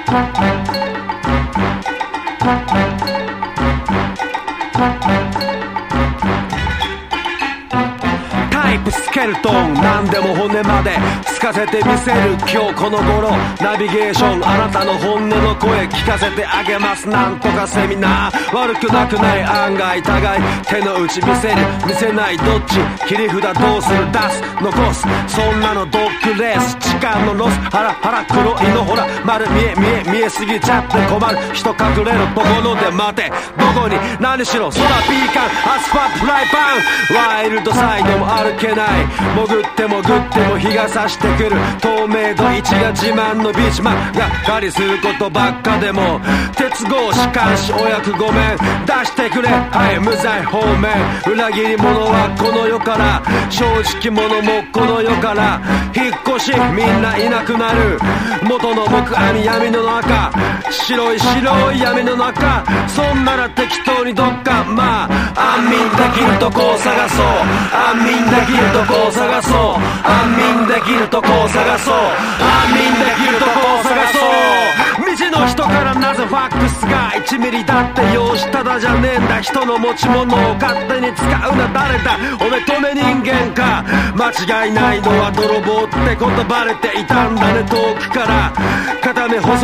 タイプスケルトン何でも骨まで透かせてみせる今日この頃ナビゲーションあなたの本音の声聞かせてあげますなんとかセミナー悪くなくない案外互い手の内見せる見せないどっち切り札どうする出す残すそんなのドッグレース時間のロスハラ黒いのほら丸見えすぎちゃって困る人隠れろところで待てどこに何しろ空ピーカンアスファフライパンワイルドサイドも歩けない潜っても日が差してくる透明度1が自慢のビーチマンが狩りすることばっかでも鉄格子監視お役ごめん出してくれはい無罪放免裏切り者はこの世から正直者もこの世から引っ越しみんないなくなる元の木網闇の中白い闇の中そんなら適当にどっかまあ安眠できるとこを探そう安眠できるとこを探そう安眠できるとこを探そう安眠できるとこを探そう道の人からなぜファックスが1ミリだって用紙ただじゃねえんだ人の持ち物を勝手に使うな誰だおめ止め人間か間違いないのは泥棒ってことバレていたんだね遠くから片目細